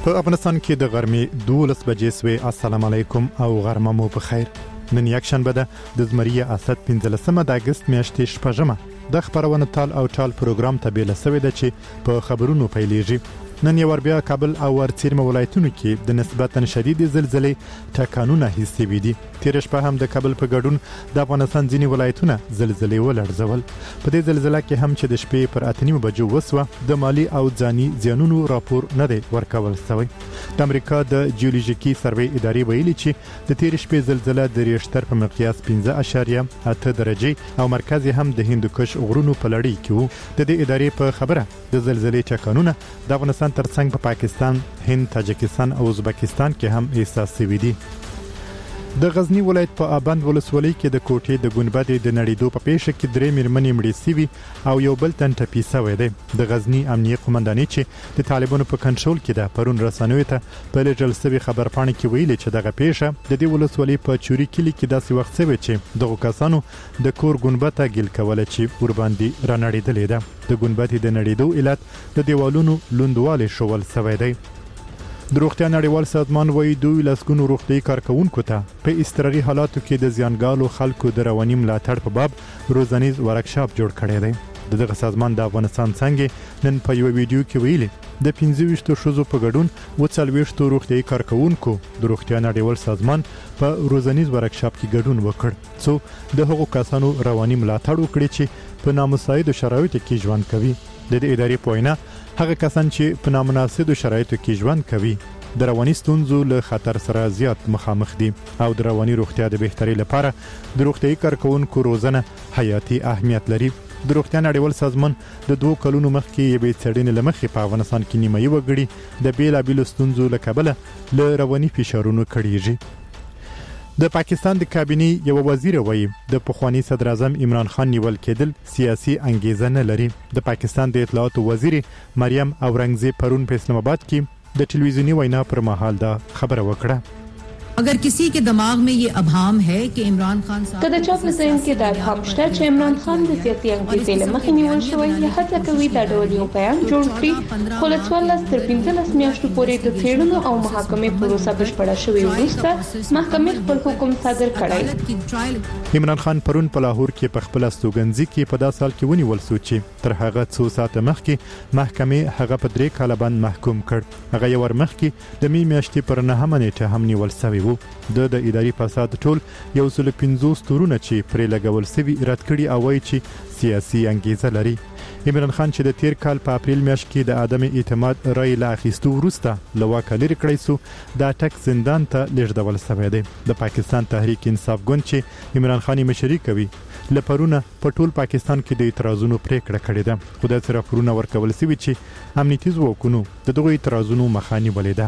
په افغانستان کې د غرمې 12 بجې سوې. السلام علیکم او غرمه مو په خیر. نن یک شنبه ده د زمریه اسد 15 د اگست میاشتې شپږمه. د خبرونه تال او ټال پروګرام ته بیل سوی ده چې په خبرونو پیلېږي. نن یو بیا کابل او ورڅیرمه ولایتونو کې د نسبتا شدید زلزلې ټکانونه حس شوي دي. تیر شپه هم د کابل په ګډون د افغانستان ځینې ولایتونه زلزلې ولړزول. په دې زلزلې کې هم چې د شپې پر 8 بجو وسوه د مالی او ځاني زیانونو راپور نه دی ورکول شوی. د امریکا د جیولوژیکي سروې ادارې ویلي چې د تیر شپې زلزلہ د ریشتر په مقیاس 15.8 درجه او مرکز هم د هندوکش غرونو په لړۍ کې وو. د دې ادارې په خبره د زلزلې ټکانونه د افغانستان ترڅنګ په پاکستان، هند، تاجکستان او ازبکستان کې هم احساس شوي دي. د غزنی ولایت په ابند ولسوالۍ کې د کوټې د ګنبدې د نړیدو په پیښه کې 3 میرمنې مړې شوي او یو بل تن ټپي شوی دی. د غزنی امنیه قومندانۍ چې د طالبانو په کنټرول کې ده پرون رسنیو ته په لېږل شوي خبرپاڼه کې ویلي چې دغه پیښه د دې ولسوالۍ په چوري کلي کې داسې وخت شوی چې دغه کسانو د کور ګنبده ګل کوله چې ور باندې رانړېدلې ده. د ګنبدې د نړیدو علت د دیوالونو لوندوالی شول شوی دی. د روغتیا نړیوال سازمان وایي دوی لسګونو روغتیايي کارکونکو ته په اضطراري حالاتو کې د زیانګالو خلکو د رواني ملاتړ په باب روزنیز ورکشاپ جوړ کړی دی. دغه سازمان د افغانستان څنګه نن په یو ویډیو کې ویلي د 25 شوزو په ګډون 40 روغتیايي کارکونکو د روغتیا نړیوال سازمان په روزنیز ورکشاپ کې ګډون وکړ څو د هغو کسانو رواني ملاتړ وکړي چې په نامساعد شرایطو کې ژوند کوي. د دې ادارې په وینا هغه کسان چې په نامناسبو شرایطو کې ژوند کوي د رواني ستونزو له خطر سره زیات مخامخ دي او د رواني روغتیا د بهترۍ لپاره د روغتیايي کارکونکو روزنه حیاتي اهمیت لري. د روغتیا نړیوال سازمان د 2 کلونو مخکې یوې څېړنې لمخې په افغانستان کې نیمایي وګړي د بیلابیلو ستونزو له کبله له رواني فشارونو کړيږي. د پاکستان د کابینې یو وزیر وایي د پخوانی صدر اعظم عمران خان نیول کېدل سیاسي انګیزه نه لري. د پاکستان د اطلاعاتو وزیر مریم اورنګزیب پرون په اسلام آباد کې د ټلویزیونی وینا پر مهال دا خبره وکړه. अगर किसी के दिमाग में ये अभाम है कि इमरान खान साहब कदा चौक नसैन के दाद हफ्ता چې عمران خان د سیاسي انګیزې له مخې نیول شوی یا هڅه کوي دا ډول یو بیان جوړ کړي خو له 14 تر 15 میاشتو پورې د څېړنو او محاکمې پروسه بشپړه شوې وروسته محکمې خپل حکم صادر کړی. عمران خان پرون په لاهور کې په خپل استوګنځي کې په 10 سال کې ونیول شو چې تر هغه 2 ساعته مخکې محکمې هغه په 3 کاله باندې محکوم کړ. هغه یو ور مخکې د می میاشتې پر 9 نیټه هم نیول شوی وو. د اداري فساد ټول 150 تورونه چې پرې لګول شوی رد کړي او وایي چې سیاسي انګیزه لري. عمران خان چې د تیر کال په اپریل میاشت کې د عدم اعتماد رای لا اخیستو وروسته لواکه لري کړی سو د ټک زندان ته لیږدول شوی دی. د پاکستان تحریک انصاف ګوند چې عمران خان مشري کوي لپرونه په ټول پاکستان کې د اعتراضونو پریکړه کړې ده. خو د سره پرونه ورکول شوی چې امنیتي ځواکونو دغه اعتراضونو مخاني ولیده.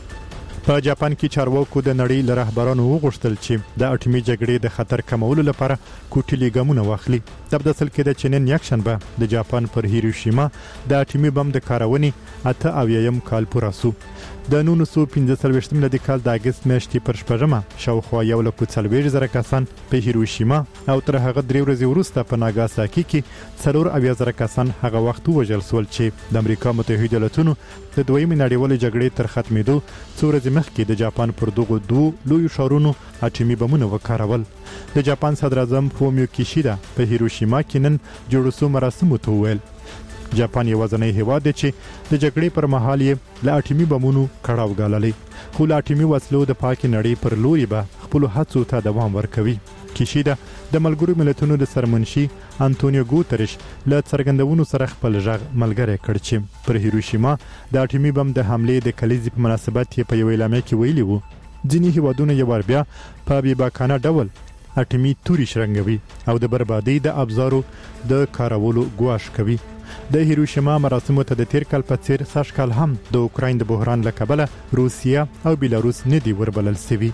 په جاپان کې چارواکو د نړۍ له رهبرانو وغوښتل چې د اټومي جګړې د خطر کمولو لپاره کوټلي ګامونه واخلي. د بدسل کې د چینن یک شنبه د جاپان پر هیروشیما د اټومي بم د کارونې 8 کال پوره شو. د 1945 د کال د اگست میاشتې پر شپږمه شاوخوا 140,000 کسان په هیروشیما او تر هغه 3 ورځې وروسته په ناګاساکي کې 4,000 کسان هغه وخت وژل شول چې د امریکا متحده ایالاتونو د دویمې نړیوالې جګړې تر ختمېدو 2 ورځې مخکې د جاپان پر دغه 2 لوی ښارونو اټومي بمونه وکارول. د جاپان صدر اعظم فومیو کیشیدا په هیروشیما کې نن جوړ شو مراسمو ته وویل جاپان یوازینی هیواد دی چې د جګړې پر مهال یې له اټومي بمونو کړاو ګاللې خو له اټومي وسلو د پاکي نړۍ پر لوري به خپل هڅو ته دوام ورکوي. کیشیدا د ملګرو ملتونو د سرمنشي انټونیو ګوتریش له څرګندونو سره خپل ژغ ملګری کړ چې پر هیروشیما د اټومي بم د حملې د کلیزې په مناسبت یې په یو اعلامیه کې ویلي وو ځینې هیوادونه یو بیا په بیباکانه ډول اټومي توري شرنګوي او د بربادۍ د ابزارو د کارولو ګواښ کوي. د هیروشیما مراسمو ته د تیر کال په څیر سږ کال هم د اوکراین د بحران له کبله روسیا او بیلاروس نه دی وربلل شوي.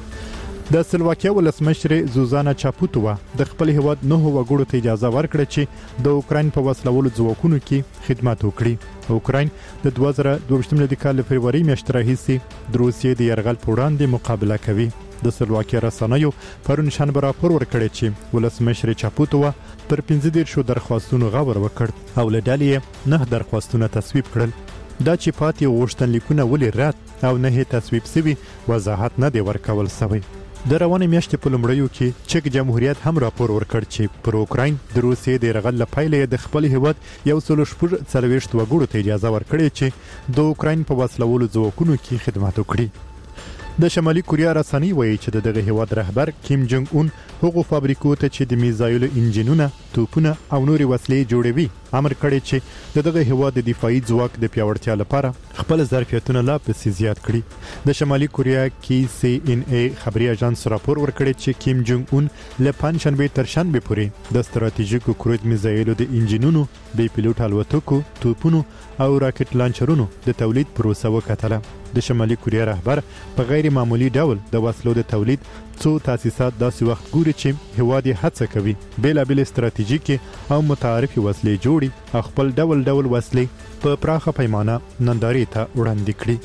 د سلواکیا ولسمشر زوزانا چاپوتووا د خپل هیواد 9 وګړو ته اجازه ورکړه چې د اوکراین په وسلولو ځواکونو کې خدمت وکړي. اوکراین د 2022 کال فبراير میاشتې راهیسې د روسیې د یرغل پر وړاندې مقابله کوي. د سلواکیا رسنیو پرون شنبه راپور ورکړی چې ولسمشر چاپوتووا پر 15 درخواستونو غور وکړ او له ډلې 9 درخواستونه تصویب کړل. دا چې پاتې غوښتنلیکونه ولې رد او نه تصویب شوي وضاحت نه دی ورکول شوی. د روانې میاشتې په لومړیو کې چک جمهوریت هم راپور ورکړ چې پر اوکراین د روسیې د یرغل له پیلې د خپل هیواد 140 وګړو ته اجازه ورکړې چې د اوکراین په وسلوالو ځواکونو کې خدمت وکړي. د شمالي کوریا رسنۍ وایي چې دغه هیواد رهبر کیم جونګ اون هغو فابریکو ته چې د میزایلو انجینونه، توپونه او نورې وسلې جوړوي امر کړی چې دغه هیواد د دفاعي ځواک د پیاوړتیا لپاره خپل ظرفیتونه لا پسې زیات کړي. د شمالي کوریا کې CNA خبري اژانس راپور ورکړی چې کیم جونګ اون له پنځشنبه تر شنبه پورې د ستراتیژیکو کروز میزایلو د انجینونو، بې پیلوټ الوتکو، توپونو او راکټ لانچرونو د تولید پروسه وکتله. د شمالي کوریا رهبر په غیر معمولی ډول د وسلو د تولید څو تاسیسات داسې وخت ګوري چې هیواد یې هڅه کوي بیلابل استراتیژیکي او متعارفي وسلې جوړي او خپل ډول ډول وسلې په پراخه پیمانه نندارې ته وړاندې کړي.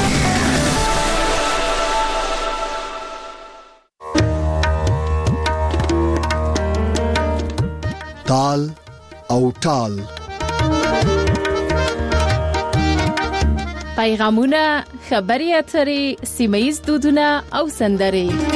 تال او ټال پیغامونه، خبري اترې، سیمایي دودونه او سندرې.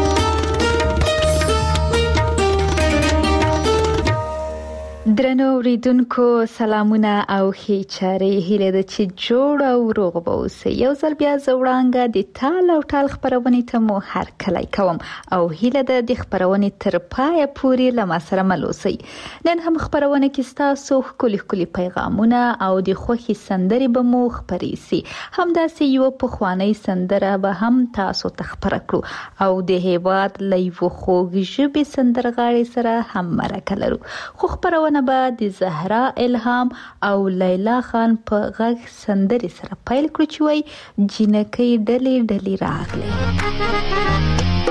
درنو اوریدونکو سلامونه او ښې چارې، هیله ده چې جوړ او روغ به اوسئ. یو ځل بیا زه وړانګه د تال او ټال خپرونې ته مو هرکلی کوم او هیله ده د خپرونې تر پایه پورې له ما سره مل اوسئ. نن هم خپرونه کې ستاسو ښکلي پیغامونه او د خوښې سندرې به مو خپرې سي. همداسې یو پخوانی سندره به هم تاسو ته خپره کړو او د هیواد له یوه خوږ ژبې سندرغاړې سره هم مرکه لرو. خو خپرونه به د زهرا الهام او لیلا خان په غږ سندرې سره پیل کړو چې وایي جنکۍ ډلې ډلې راغلې.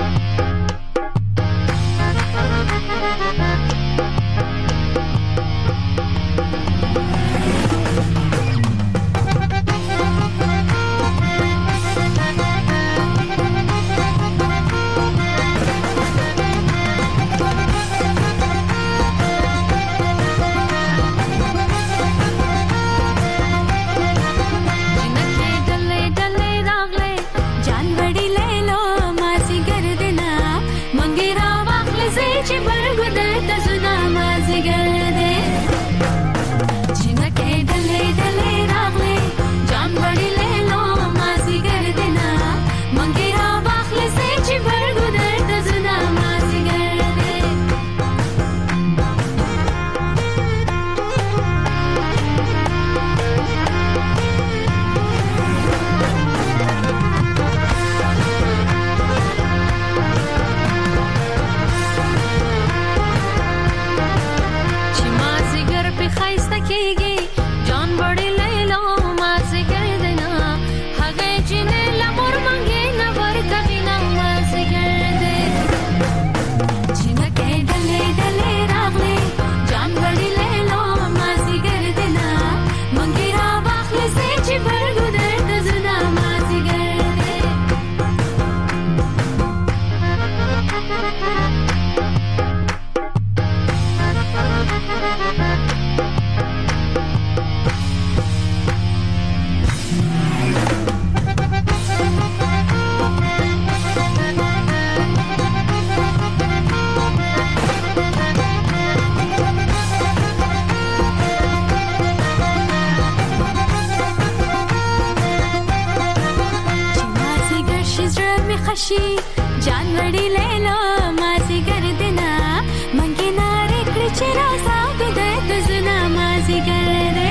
जानवड़ी ले लो मासी कर देना मंगे नारे कृचरा साब दे तुझना मासी कर दे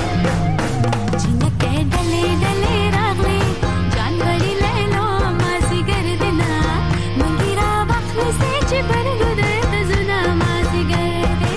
जिनके डले डले रागले जानवड़ी ले लो मासी कर देना मंगे रा वक्त से चिपर गुदे तुझना मासी कर दे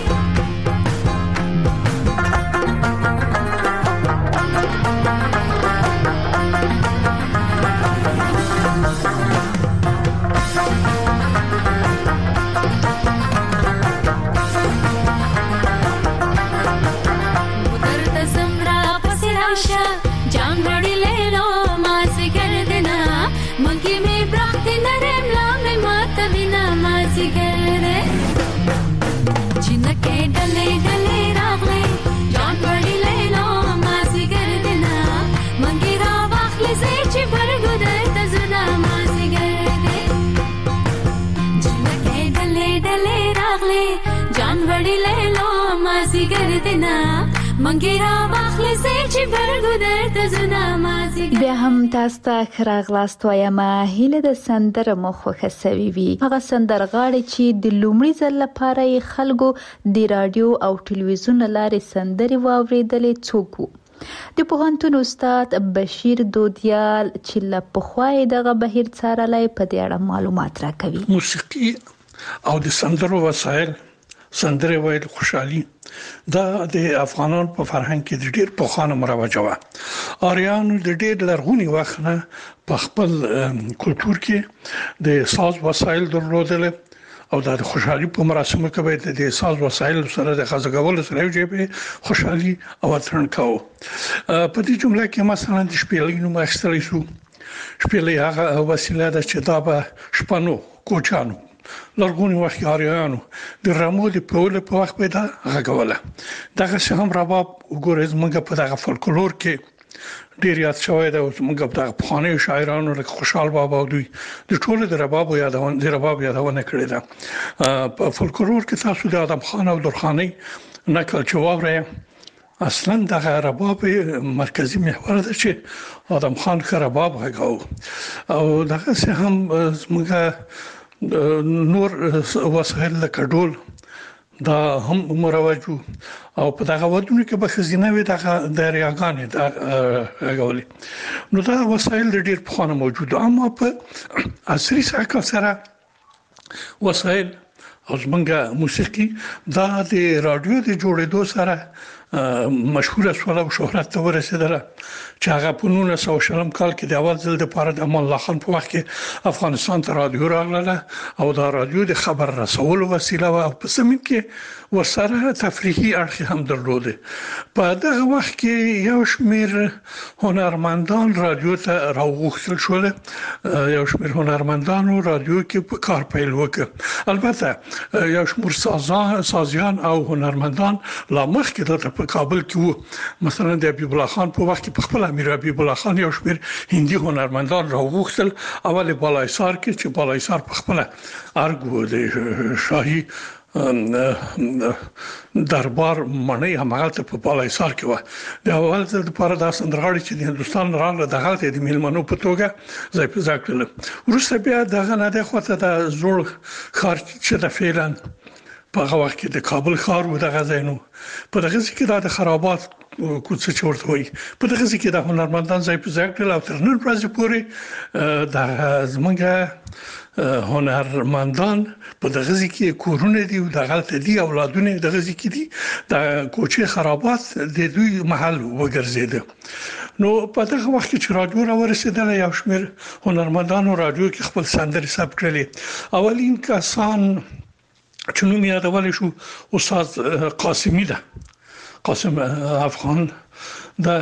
راغلی جان وړي لیلو مازیګر دینا منګیرا واخلې سې چې برګودر ته زنا مازیګر. بیا هم تاسو ته راغلاست وایم هیله د سندره مو خوښه سوي وي. هغه سندرغاړي چې د لومړي ځل لپاره خلکو د رادیو او ټلویزیون لارې سندري واوریدلې څوک وو؟ د پوهنتون استاد بشیر دودیال چې له پخوای دغه بهیر څارلای په دې اړه معلومات راکوي. موسیقي او د سندرو وسایل سندره ویل خوشحالي دا د افغانانو په فرهنګ کې د ډېر پخوانه مروجه و. آریانو د ډېر لرغونی وخت نه په خپل کلچر کې د ساز وسایل درلودل او د خوشحالي په مراسمو کې به د ساز وسایل سره د خزګول سره یو به خوشحالي او ترن کاو. په دې جمله کې مثلا د شپېلې نوم اخیستل شو. شپېلې هغه وسیله ده چې دا به شپنو کوچانو لرغونی وخت آریانو د رمو د پول په وخت به دا غږوله. دغه څه هم رباب وګورئ موږ په دغه فولکلور کې ډیر یاد شوی دا موږ په پخواني شاعرانو لکه خوشحال بابا او دوی د ټولو د رباب یادونه کړې ده. په فولکلور کې تاسو د آدم خان او درخانۍ نقل چواورې اصلا دغه رباب مرکزی محور ده چې آدم خان رباب غږاو او دغه څه هم موږ نور وسایل لکه ډول دا هم مروجو او په دغه ودونه کې به خزینه وي دغه دریاګانې دا غولي. نو دا وسایل ډېر پخوانه موجود اما په عصري ساکه سره وسایل او زمونږه موسیقي دا د رادیو د جوړېدو سره مشهور شول او شهرت ته ورسېدله چې هغه په 1900 کال کې د اول ځل لپاره د امان الله خان په وخت کې افغانستان ته رادیو راغله او دا رادیو د خبر رسولو وسیله و او په سیمه کې ورسره تفریحي اړخ هم درلوده. په دغه وخت کې یو شمېر هنرمندان رادیو ته راوغوښتل شول. یو شمېر هنرمندانو رادیو کې په کار پیل وکړ. البته یو شمېر سازیان او هنرمندان لا مخکې دلته په کابل کې وو. مثلا د حبیب الله خان په وخت کې په خپل امیر حبیب الله خان یو شمېر هندي هنرمندان راوغوښتل. اول بالایسار کې چې بالایسار په خپل ارګو د شاهي دربار مړی همغه په بالایسار کې و. د اول ځل لپاره دا سندرغاړي چې د هندستان راغله دغه د میلمنو په توګه ځای په ځای کړل. وروسته بیا دغه نه د خوته د زوړ خار چې د فعلا په هغه وخت کې د کابل ښار و دغه ځای نو په دغه ځای کې د خرابات کوڅه چورته وي په دغه ځای کې د هنرمندان ځای په ځای کړل او تر نن ورځې پورې د زمونږه هنرمندان په دغه ځای کې کورونه دي او دغه ته دي اولادونه دغه ځای کې دي د کوڅه خرابات د دوی محل وګرځیده. نو په دغه وخت کې چې رادیو را ورسېدل یو شمېر هنرمندانو رادیو کې خپل سندرې ثبت کړلې. اولین کسان چې نوم یادول شو استاد قاسمی ده قاسم افغان ده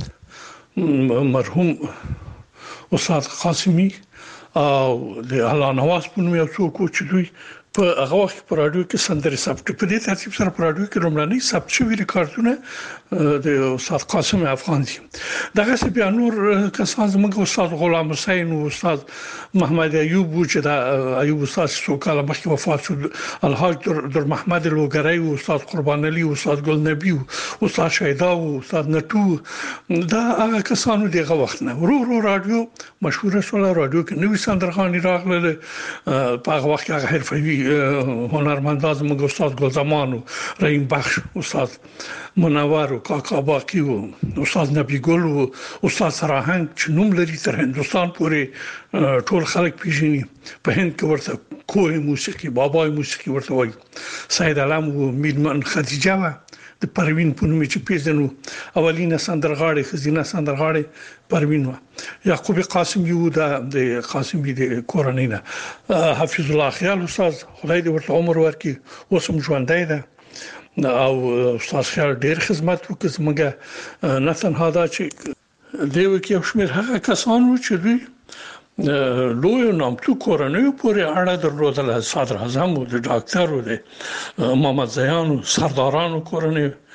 مرحوم استاد قاسمی او د الله نواز په نوم یو څوک چې دوی په هغه وخت په رادیو کې سندرې ثبت په دې ترتیب سره په رادیو کې لومړنۍ ثبت شوي ریکارډونه د استاد قاسم افغان دي. دغه څه بیا نور کسان زموږ استاد غلام حسین او استاد محمد ایوب چې دا ایوب استاد څو کال مخکې وفات شو. الحاج در محمد لوګری او استاد قربان علي او استاد ګل نبی او استاد شیدا او استاد نټو دا هغه کسانو دغه وخت نه ورو رادیو مشهور شول. رادیو کې نوې سندرغاړي راغله. په هغه وخت هغه حرفوي هنرمندان زموږ استاد ګلزمان او رحیم بخش استاد منور او کاکا باقی او استاد نبی ګل او استاد سراهنګ چې نوم لري تر هندستان پورې ټول خلک پیژني. په هند کې ورته کوه موسیقي بابای موسیقي ورته وایي. سید علم او میرمن خدیجه و د پروین په نوم چې پیژنو. اولینه سندرغاړي خزینه سندرغاړي پروین و. یعقوب قاسم یو د قاسمی د کورنۍ نه. حفیظ الله خیال استاد خدای دې ورته عمر ورکړي اوس هم ژوندی ده او استاد خیال ډېر خدمت وکړ. زموږ نه تنها دا چې دیو کې یو شمېر هغه کسان وو چې دوی لوی نامتو کورنۍ پورې اړه درلودله. صدر اعظم او د ډاکټر او د محمد زیان او سردارانو کورنۍ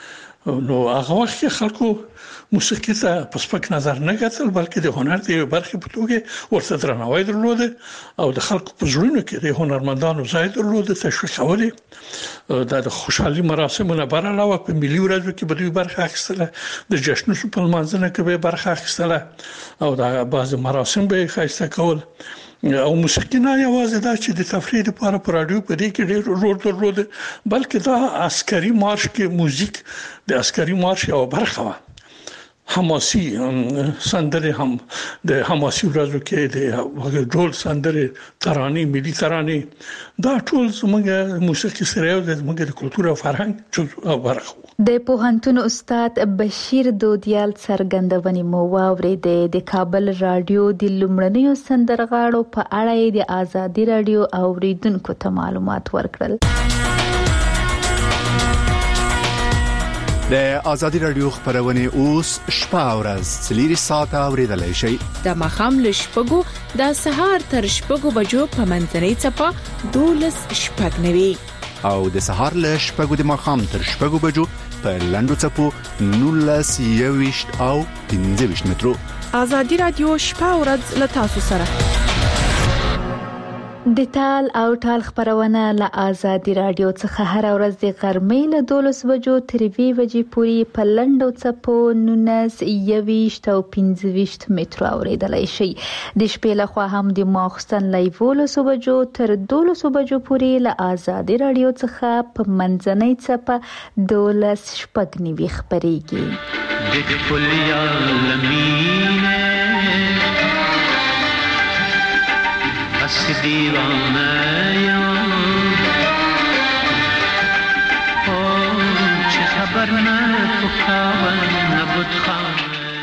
نو هغه وخت کې خلکو موسیقي ته په سپک نظر نه کتل بلکې د هنر د برخې په توګه ورته درناوی درلود او د خلکو په زړونو کې د هنرمندانو ځای درلود تشویق کولې د خوشحالي مراسمونو بر علاوه په ملي ورځو کې به دوی برخه اخیستله د جشنونو په لمانځنه کې به برخه اخیستله او د بعض مراسم به خاصه کول او موسیقي نه یوازې دا چې د تفریح لپاره په رادیو په دې کې ډېر رول درلود بلکې دا عسکري مارش کې موزیک د عسکري مارش یو برخه و حماسي سندره هم د حماسي ورځو کې د ډول سندره ترانې ملي ترانې دا ټول زموږ موسیقي سره یو زموږ د کلتور او فرهنګ او برخه د پوهنتون استاد بشیر دودیال څرګندونې مو واورېدې د کابل رادیو د لومړنیو سندرغاړو په اړه د آزادي رادیو اوریدونکو ته معلومات ورکړل. د آزادي رادیو خبرونه اوس شپه او ورځ 3 ساعته اوریدلای شئ. د مخام له شپږو د سهار تر شپږو بجو په منځنۍ چپه 12 شپږ نوي او د سهار له شپږو د مخام تر شپږو بجو په لندو چپو 19 او 15 مترو. آزادي رادیو شپه او ورځ له تاسو سره. د ټال او ټال خبرونه له آزادي رادیو څخه هر ورځ د غرمې له 12 بجو تر 2 بجې پورې په لندو چپو 19 او 15 مترو اوریدلای شئ. د شپې له خوا هم د ماخستن له 12 بجو تر 12 بجو پورې له آزادي رادیو څخه په منځنۍ چپه 12 شپږ نوي خبريږي. د کلیه لمینه دیوانه یا چه خبر نه پکاون نبود خانه.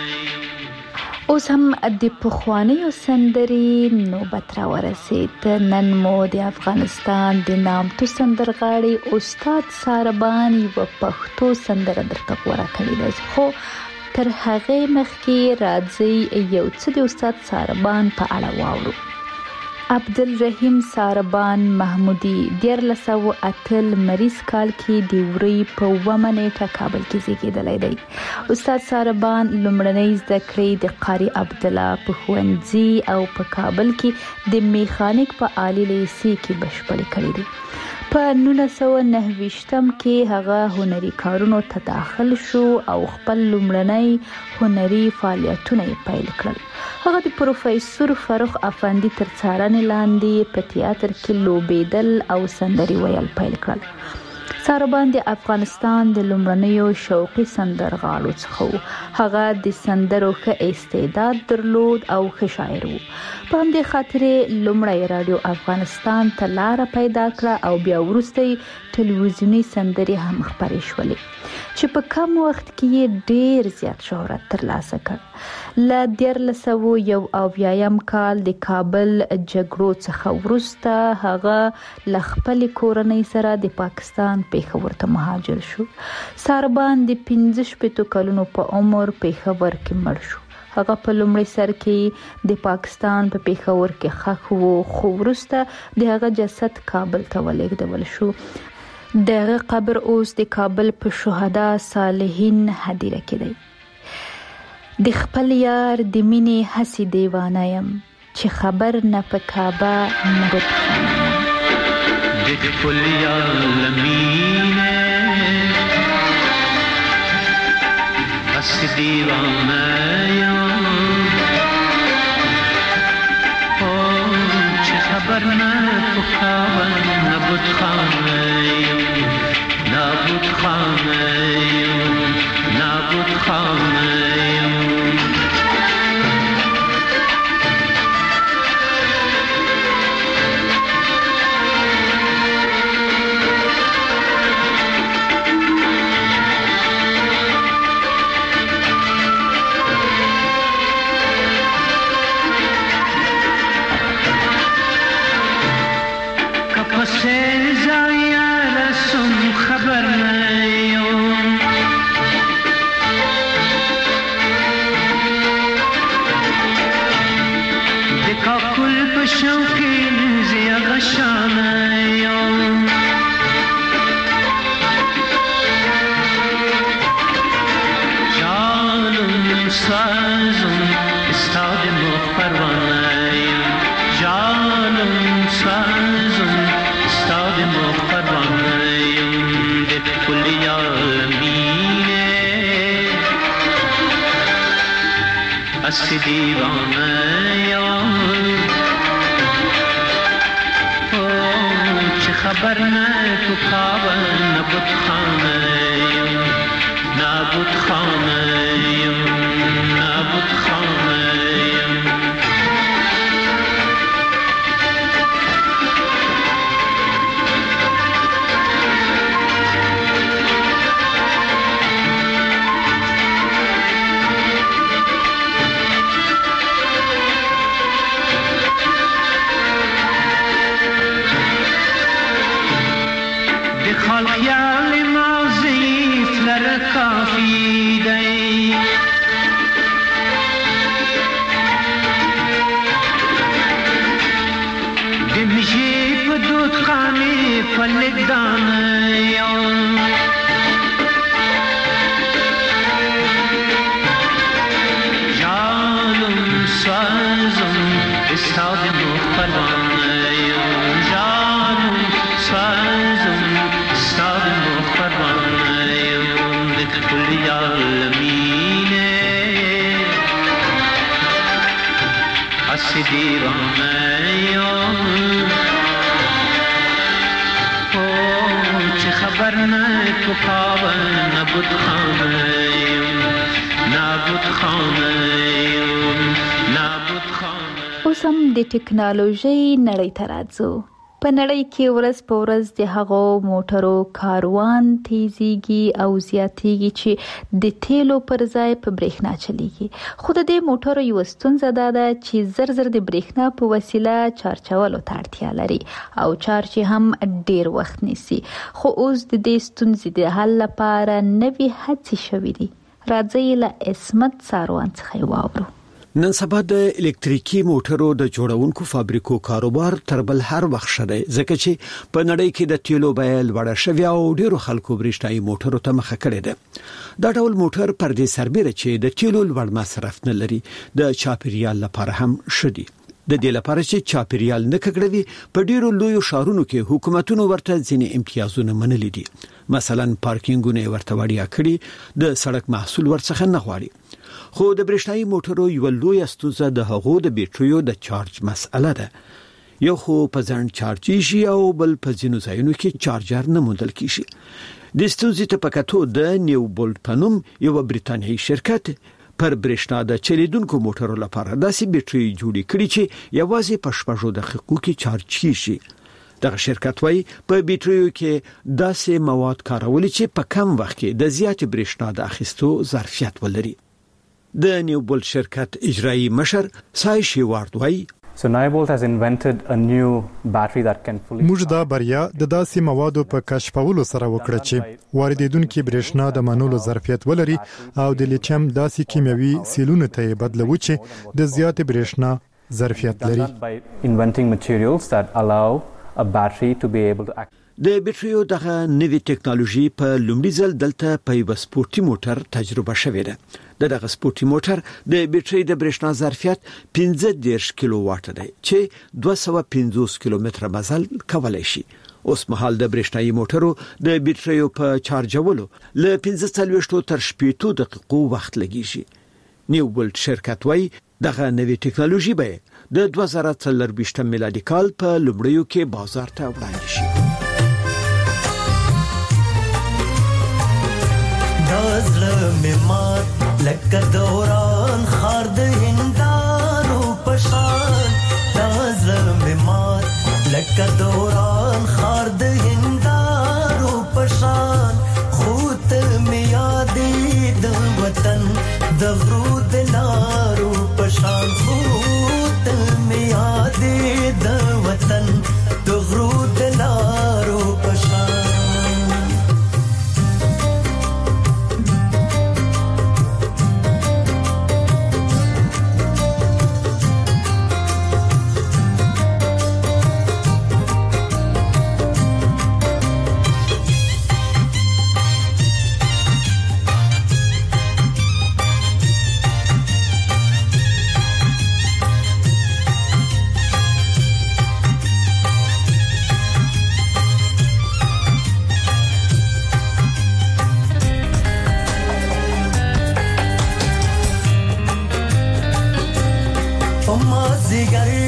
اوس هم د پخوانیو سندرې نوبت را ورسید. نن مو د افغانستان د نامتو سندرغاړي استاد ساربان یو پښتو سندره درته غوړه کړې ده خو تر هغه مخکې راځي یو څه د استاد ساربان په اړه واورو. عبدالرحیم ساربان محمودی 1908 مریض کال کې د وری په 9 نیټه کابل کې زیږیدلی دی. استاد ساربان لومړنۍ زده کړې د قاری عبد الله په ښوونځي او په کابل کې د میخانیک په عالی لیسې کې بشپړې کړې دي. په 1929 کې هغه هنري کارونو ته داخل شو او خپل لومړنۍ هنري فعالیتونه پیل کړل. هغه د پروفیسور فاروق افندي تر څارنې لاندې په تیاتر کې لوبېدل او سندري ویل پیل کړل. ساربان د افغانستان د لومړنیو شوقي سندرغاړو څخه و. هغه د سندرو ښه استعداد درلود او ښه شاعر و. په همدې خاطر لومړی رادیو افغانستان ته لاره پیدا کړه او بیا وروسته ټلویزیوني سندرې هم خپرې شولې چې په کم وخت کې ډېر زیات شهرت ترلاسه کړ. له 1901 کال د کابل جګړو څخه وروسته هغه له خپل کورنۍ سره د پاکستان پېښور ته مهاجر شو. ساربان د 15 کلونو په عمر پېښور کې مړ شو. هغه په لومړي سر کې د پاکستان په پېښور کې ښخ وو خو وروسته د هغه جسد کابل ته ولېږدول شو. دغه قبر اوس د کابل په شهدا صالحین هدیره کې دی. د خپل یار د مینې هسې دیوانه یم چې خبر نه په کعبه نبود خانه. د خپل یار لمینه هسې دیوانه یم چې خبر نه په کعبه نبود خانه نبود خانه نبود خانه. اسی دیوانه چه خبر نه تو کعبه نبود خانه نبود خانه نبود خانه خیال مازی فلر کافی دی دمشی پدود خانی فلک دانیان جانم سازم استاد مخبرانیان جانم سازم استاد مخبرانیان لکل یالمینه اسی دیوانیان چه خبر نه تو کعبه نبود خانیان نبود خانیان نبود خانیان. اوس هم د ټکنالوژي نړۍ ته راځو. په نړۍ کې ورځ په ورځ د هغو موټرو کاروان تیزیږي او زیاتیږي چې د تیلو پر ځای په برېښنا چلیږي. خو د دې موټرو یو ستونزه دا ده چې زر زر د برېښنا په وسیله چارجولو ته اړتیا لري او چارج هم ډیر وخت نیسي. خو اوس د دې ستونزې د حل لپاره نوې هڅې شوې دي. راځئ له عصمت ساروان څخه واورو. نن سبا د الکتریکي موټرو د جوړونکو فابریکو کاروبار تر بل هر وخت شته ځکه چې په نړۍ کې د تیلو بیه لوړه شوې او ډیرو خلکو برېښنايي موټرو ته مخه کړې ده. دا ډول موټر پر دې سربېره چې د تیلو لوړ مصرف نه لري د چاپیریال لپاره هم شدي. د دې لپاره چې چاپیریال نه ککړوي په ډیرو لویو ښارونو کې حکومتونو ورته ځینې امتیازونه منلي دي. مثلا پارکینګونه ورته وړیا کړي د سړک محصول ورڅخه نه غواړي. خو د برېښنايي موټرو یو لوی ستونزه د هغو د بیټریو د چارج مسئله ده. یو خو په ځان چارجي شي او بل په ځینو ځایونو کې چارجر نه موندل کیږي. د ستونزې ته پکاتو د نیو بولټ پنوم یو بریتانیایی شرکت پر برېښنا د چلیدونکو موټرو لپاره داسې بیټری جوړې کړي چې یوازې په 6 دقیقو کې چارج کیږي. دغه شرکت وايي په بیټریو کې داسې مواد کارول چې په کم وخت کې د زیات برېښنا د اخیستو ظرفیت ولري. د نیو بولټ شرکت اجرایی مشر سایشي وارد وايي So Nyobolt has invented a new battery that can fully موږ دا بریا د داسې موادو په کشفولو سره وکړه چې واردېدونکو برېښنا د منولو ظرفیت ولري او د لیتیم داسې کیمیاوي سیلونو ته بدلوي چې د زیات برېښنا ظرفیت لري. inventing materials that allow a battery to be able to act. د بیټریو دغه نوې ټکنالوژي په لومړي ځل دلته په یو سپورتي موټر تجربه شوې ده. دغه سپورتي موټر د بیټری د برېښنا ظرفیت 15 کیلو واټ دی چې 250 کیلومتر مزل کولای شي. اوس مهال د برېښنايي موټرو د بیټریو په چارجولو له 15 تر 18 دقیقو وخت لګیږي. نیو بولټ شرکت وايي دغه نوې ټکنالوژي به د 2023 میلادي کال په لومړیو کې بازار ته وړاندې شي. دازله مات لکه دوران خار د هندارو پشان دازله مات لکه دوران خار د هندارو پشان خوت می یادې د وطن د غرود لارو پشان خوت می یادې د وطن د غرود لارو پشان.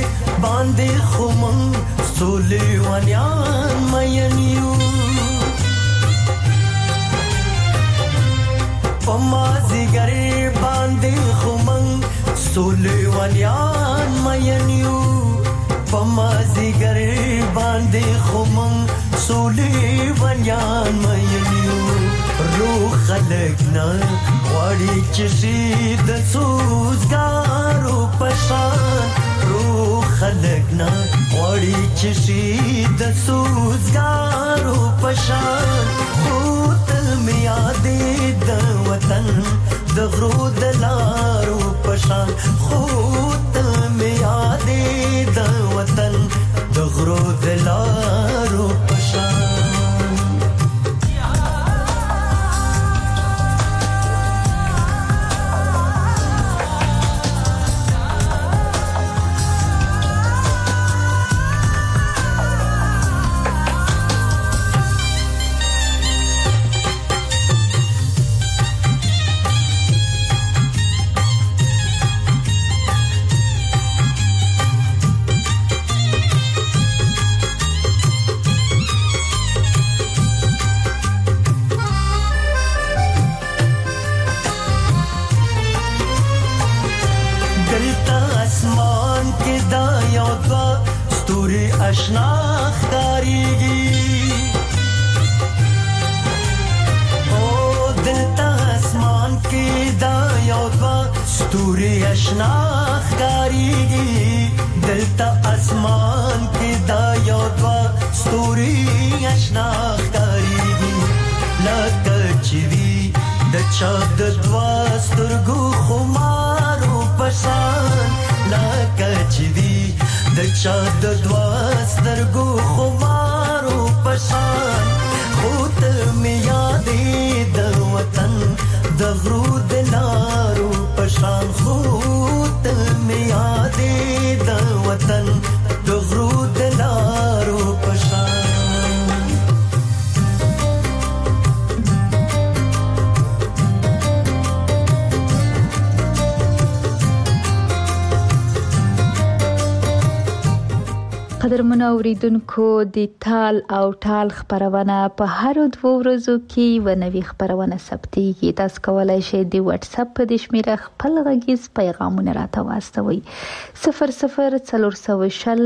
باندې خمن سولې ونیان مینیو پمازیګر باندې خمن سولې ونیان مینیو پمازیګر باندې خمن سولې ونیان مینیو روح خلقنا وړي چې د سوزګارو پشان روح خلقنا وړي چې د سوزګارو پشان خود مې یادې د وطن د غرو د لارو پشان خود مې یادې د وطن د غرو د لارو پشان آشنا ښکاریږي او دلته اسمان کې دا یو دوه ستوري آشنا ښکاریږي دلته اسمان کې دا یو دوه ستوري آشنا ښکاریږي لکه چې وي د چا د دوه سترګو خمارو پشان لکه چې وي د چا د دوه سترګو خمارو پشان خود مې یادې د وطن د غرو د لارو پشان خود مې یادې د وطن د غرو د لارو پشان قدرمنو اوریدونکو د تال او ټال خبرونه په هر 2 ورځو کې و نوي خبرونه ثبتېږي تاسو کولای شئ د واتس اپ په د شمیره خپل غږیز پیغامونه راته واستوئ 0040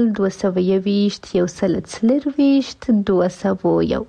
221 201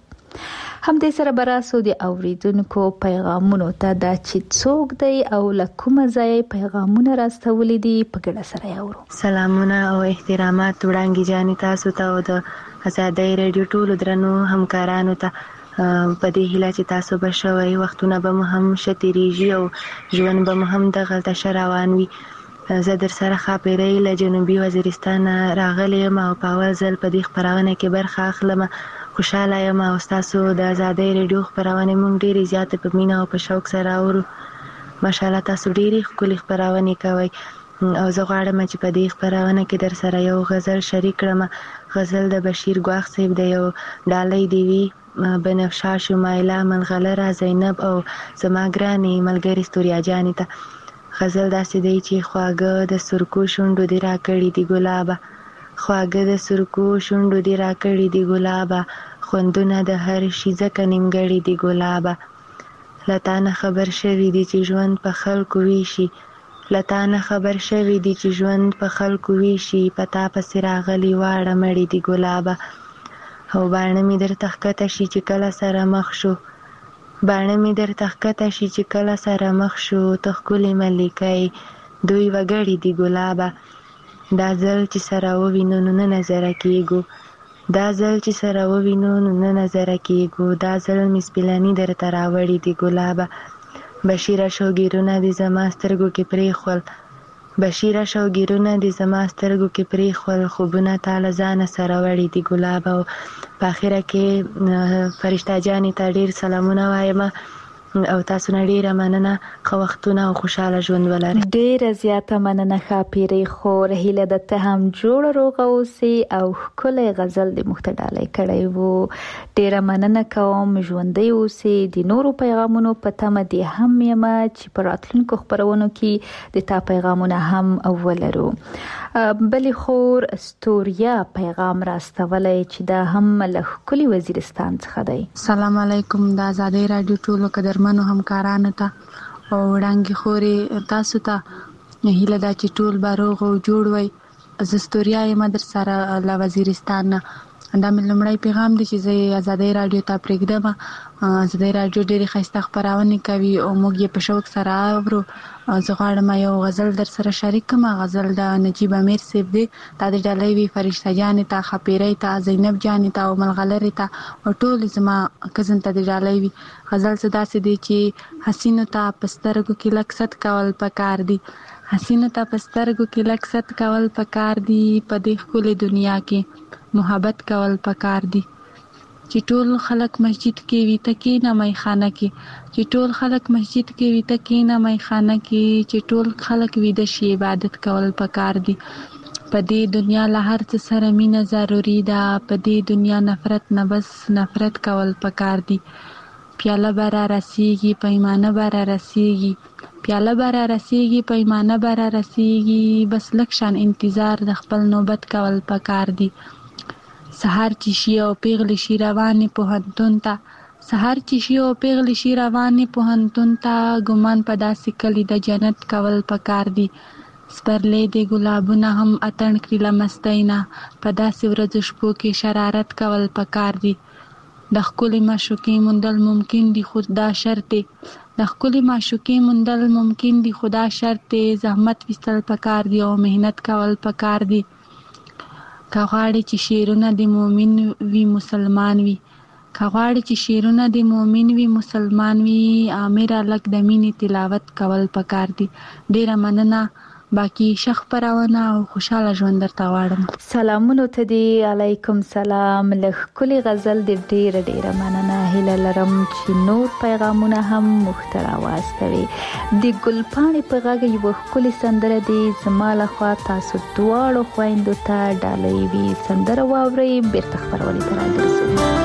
هم دې سره براسو د اوریدونکو پیغامونو ته دا چې څوک دی او لکومه ځای پیغامونه راستولې دي په ګډه سره یاورو سلامونه او احترامات وړاندې جانې تاسو ته او د آزادۍ رادیو ټولو درنو همکارانو ته په دې هیله چې تاسو به شوي وختونه به مو هم شتیریږي او ژوند به مو هم دغلته روان وي زه در سره خاپیرۍ له جنوبي وزیرستان راغلی یم او په اول ځل په دې خپرونه کې برخه اخلم خوشاله یم او تاسو د آزادۍ رادیو خبرونه مونږ ډېرې زیاتې په مینه او په شوق سره اورو ماشاءالله تاسو ډېرې ښکلې خبرونه کوئ او زه غواړم چې په دې خبرونه کې در سره یو غزل شریک کړم غزل د بشیر ګواښ صاحب دی یو ډالۍ دی وی بنفشه شمایله ملغلره زینب او زما ګرانې ملګرې ستوریا جانې ته غزل داسې دی چې خواږه د سرکو شونډو دې راکړي دي ګلابه خواږه د سرکو شونډو دې راکړي دي ګلابه خوندونه د هر شي ځکه نیمګړي دي ګلابه له تا نه خبر شوي دي چې ژوند په خلکو ویشي له تا نه خبر شوي دي چې ژوند په خلکو ویشي په تا پسې راغلي واړه مړي دي ګلابه او باڼه مې درته ښکته شي چې کله سره مخ شو باڼه مې درته ښکته شي چې کله سره مخ شو ته ښکلې ملیکۍ دوی وګړي دي ګلابه دا ځل چې سره ووینو نو نه نظره کېږو دا ځل چې سره ووینو نو نه نظره کېږو دا ځل مې سپیلني درته راوړي دي ګلابه بشیره شوګیرونه دې زما سترګو کې پرېښول بشیره شوګیرونه دې زما سترګو کې پرېښول خوبونه تا له ځانه سره وړي دي ګلابه او په اخره کې فرشته جانې ته ډېر سلامونه وایم او تاسو نه ډیره مننه خو وختونه او خوشاله ژوند ولرئ ډیره زیاته مننه خاپیری خو هیله ده ته هم جوړ روغ اوسې او کله غزل د مختډالۍ کړی وو ډیره مننه کوم ژوندۍ اوسې د نورو پیغامونو په تمه دي هم یم چې پر راتلونکو خبرونو کې د تا پیغامونه هم ولرو بلې خور استوریا پیغام راستولای چې دا هم له کلی وزیرستان څخه دی. سلام علیکم د آزادۍ رادیو ټولو قدرمنو همکارانو ته او وړاندې خوري تاسو ته هیله دا چې ټول باروغ او جوړ وي. زستوریا یم در سره له وزیرستان. دا مې لومړی پیغام دی چې زه آزادۍ رادیو ته پرېږدم. آزادۍ رادیو ډېرې ښایسته خپرونې کوي او موږ یې په شوق سره اورو. زه غواړم یو غزل در سره شریک کړم. غزل د نجیب امیر صاحب دی. دا د ډالۍ وي فرشته جانې ته، خپیرۍ ته، زینب جانې ته او ملغلرې ته او ټولې زما کزن ته د ډالۍ وي. غزل څه داسې دی چې حسینو ته په سترګو کې لږ ست کول پکار دي. حسینو ته په سترګو کې لږ ست کول پکار دي. په دې ښکلې دنیا کې محبت کول پکار دي. چې ټول خلک مسجد کې وي ته کېنه میخانه کې. چې ټول خلک مسجد کې وي ته کېنه میخانه کې. چې ټول خلک ویده شي عبادت کول پکار دي. په دې دنیا له هر څه سره مینه ضروري ده. په دې دنیا نفرت نه بس نفرت کول پکار دي. پیاله به را رسیږي پیمانه به را رسیږي. پیاله به را رسیږي پیمانه به را رسیږي. بس لږ شان انتظار د خپل نوبت کول پکار دي. سحر چې شي او پیغلې شي روانې پوهنتون ته. سحر چې شي او پیغلې شي روانې پوهنتون ته. ګمان په داسې کلي د جنت کول پکار دي. سپرلې د ګلابونه هم اتڼ کړي له مستۍ نه. په داسې ورځو شپو کې شرارت کول پکار دي. د ښکلې معشوقې موندل ممکن دي خو دا شرط دی. د ښکلې معشوقې موندل ممکن دي خو دا شرط دی. زحمت ویستل پکار دي او مهنت کول پکار دي. که غواړې چې شعرونه د مؤمن وي مسلمان وي. که غواړې چې شعرونه د مؤمن وي مسلمان وي. امیر الک د مینې تلاوت کول پکار دي. ډیره مننه. باقی شخ پرونه او خوشاله ژوند درته غواړم. سلامونو ته دی. علیکم سلام. له کلی غزل د ډیره مننه. هیله لرم چې نور پیغامونه هم مخترا واستوي. د ګلپاڼې په غږ یو کلی سندره دی. زما لخوا تاسو دواړو خويندو ته ډالۍ وي. سندره واوري بیرته خبرولې تر راځي.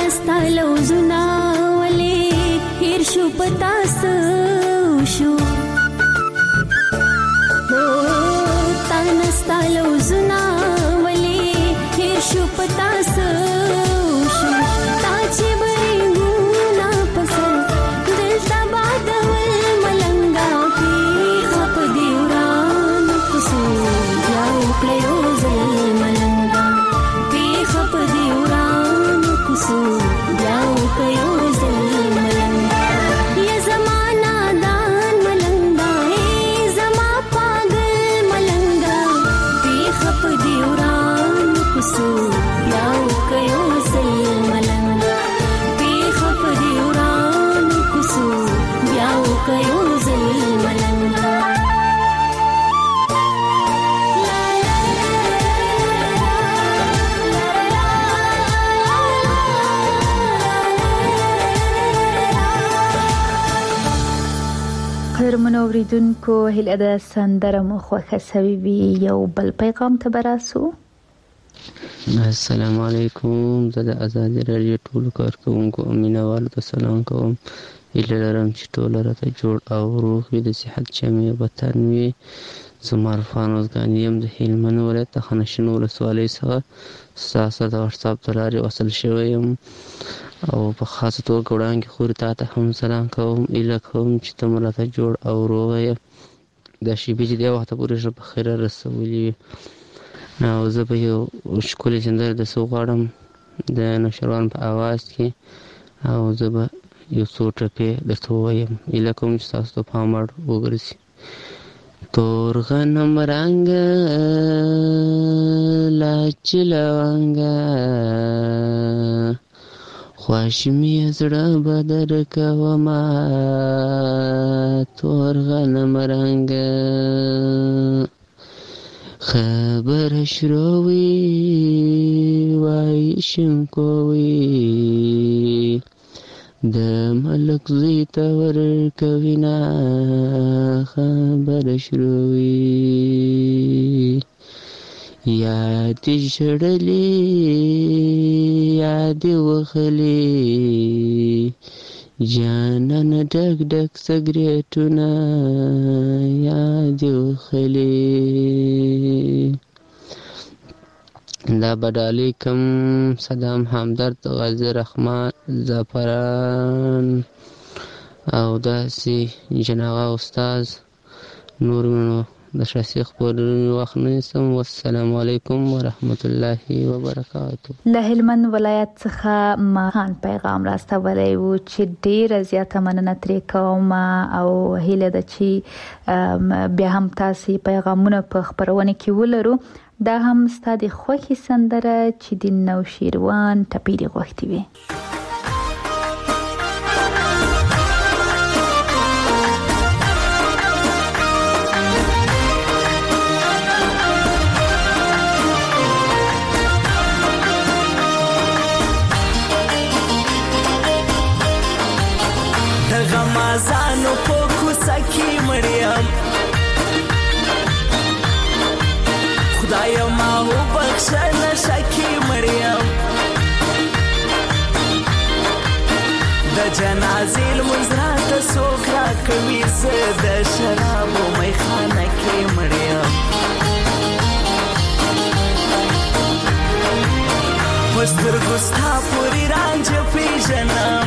نستالو زنا ولې هیر شو پتاس شو تا نستالو زنا ولې هیر شو پتاس شو تا چې برېګونا پسر دلتا بادول ملنګا کې خپ دیوران پسو یاو کړو زل ملنګا کې خپ دیوران پسو یاو کړو زل ملنګا یا زمانہ دان ملنګا ای زما پاگل ملنګا کې خپ دیوران پسو یاو کړو زل ملنګا کې خپ دیوران پسو یاو کړو زل ملنګا قدرمنو اوریدونکو هیله ده سندره مو خوښه سوي وي. یو بل پیغام ته براسو. السلام علیکم. زه د ازادي رادیو ټولو کارکوونکو مینوالو ته سلام کوم. هیله لرم چې ټول راته جوړ او روغ وي، د صحت جامې وطن وي. زما عرفان اوزګاني یم د هلمند ولایت د خانشین ولسوالۍ څخه ستاسو د واتساپ ته لارې وصل شوی یم او په خاصه توګه وړاندې خورې تا ته هم سلام کوم. ایله کوم چې ته مو راته جوړ او روغ یې، دا شیبې چې دې وخته پورې ښه په خیره رسولي وي. او زه به یو ښکلې سندره درڅه غواړم د نوشروان په اواز کې، او زه به یو څو ټپې درته ووایم. ایله کوم چې ستاسو ته پام وړ وګرځي. تور غنم رنګه لاچ لونګه خوښ مې زړه بدر کومه، تور غنم رنګه خبر شروي وای شمکوي د ملک زوی ته ورکوینا خبر شروي یاد شړلې یاد وخلې جانان ډک ډک سګریټونه یاد وخلې. دا بدالی کم صدام همدرد غازی رحمان زعفران او داسې جناغه استاد نور منو د شخصي خبرونو وخت نه نیسم. والسلام علیکم ورحمت الله وبرکاته. له هلمند ولایت څخه ماهان پیغام راستولی و چې ډیره زیاته مننه ترې کوم او هیله ده چې بیا هم تاسو پیغامونه په خبرونه کې ولرو. دا هم ستاسو د خوښي سندره چې د نوشیروان ټپې غوښتي وي. غمازانو په کوڅه کې مړیم، خدای ما وبخښه نشه کې مړیم، د جنازې لمونځ راته څوک راکوي، زه د شرابو میخانه کې مړیم، په سترګو ستا پورې رانجه پېژنم،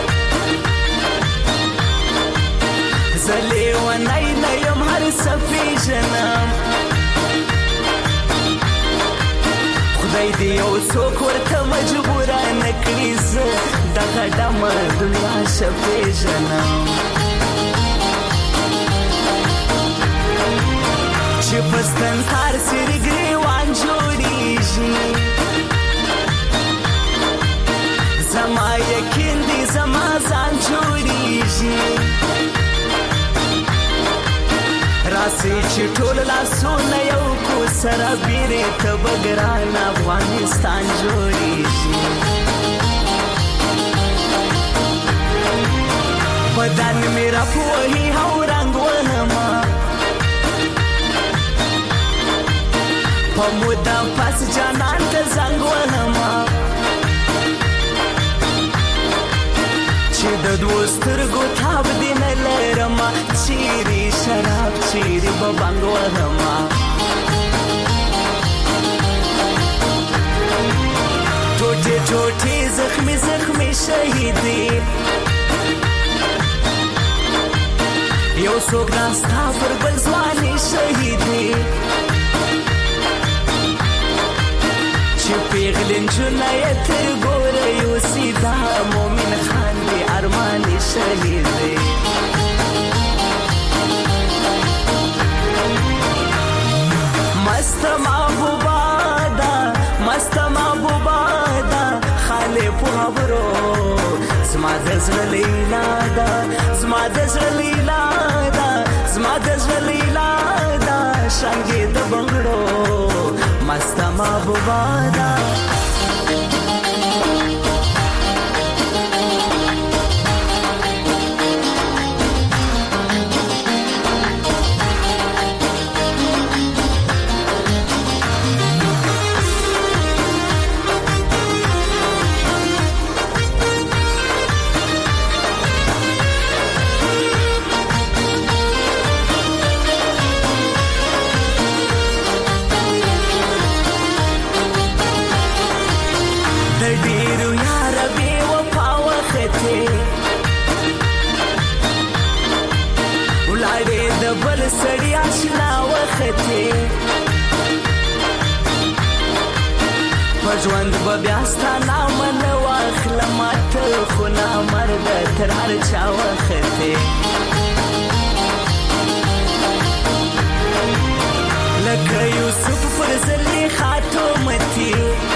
زه لیونی نه یم هر څه پېژنم، خدای دې یو څوک ورته مجبوره نه کړي، زه دغه ډمه دنیا ښه پېژنم، چې په ستنهار څېرې ګرېوان جوړېږي، زما یقین دی زما ځان جوړېږي، راسي چې ټول لاسونه یو کو سره بیرې ته به ګران افغانستان جوړېږي، بدن مې راپوهي او رنګ وهمه، په موده پس جانان ته زنګ وهمه، دوه سترګو تاب دې نه لرمه چیرې شراب چیرې به بنګ وهمه ټوټې ټوټې زخمي زخمي شهیدې یو څوک ناستا پر بل ځواني شهیدې چې پیغلې نجونه یې تر ګوره یوسي دا مومن خان دې ارماني شهیدې مست محبوبه ده مست محبوبه ده خاله په خبرو زما د زړه لیلا ده زما د زړه لیلا ده زما د زړه لیلا ده شانګې د بنګړو مست محبوبه ده سړی آشنا وختې په ژوند به بیا ستا نامه نه واخلم ته خو نامرده تر هر چا وختې لکه یوسف پر زلیخا تومتې